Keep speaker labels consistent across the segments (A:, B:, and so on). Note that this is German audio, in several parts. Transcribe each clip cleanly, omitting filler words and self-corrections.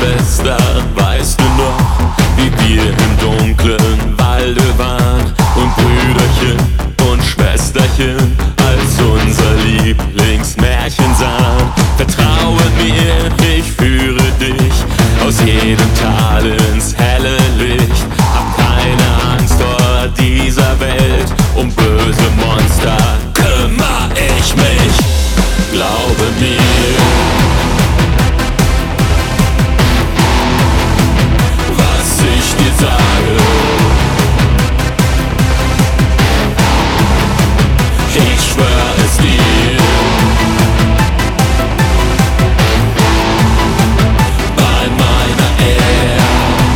A: Schwester, weißt du noch, wie wir im dunklen Walde waren und Brüderchen und Schwesterchen als unser Lieblingsmärchen sahen? Vertraue mir, ich führe dich aus jedem Tal ins helle Licht. Hab keine Angst vor dieser Welt, um böse Monster kümmere ich mich. Glaube mir, was ich dir sage. Ich schwör es dir. Bei meiner Ehre.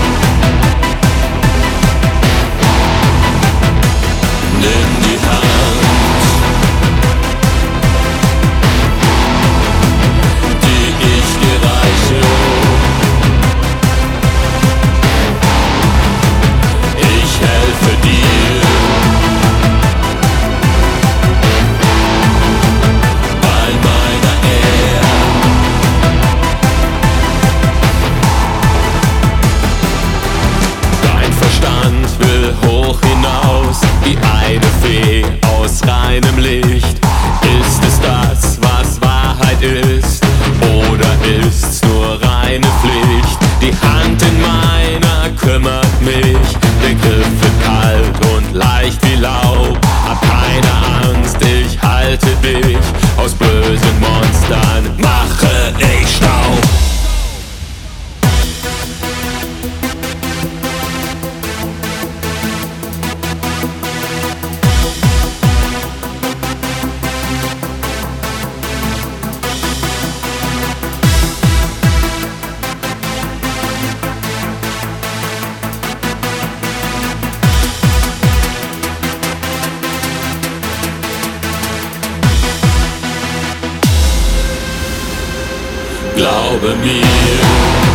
A: Nimm die Hand, die ich dir reiche. Ich helfe dir. Bei meiner Ehre. Dein Verstand will hoch hinaus, wie eine Fee aus reinem Licht. Ist es das, was Wahrheit ist, oder ist's nur reine Pflicht? Die Hand in meiner kümmert mich, der Griff wird kalt und leicht wie Laub. Hab keine Angst, ich halte dich, aus bösen Monstern mache ich Staub. Glaube mir.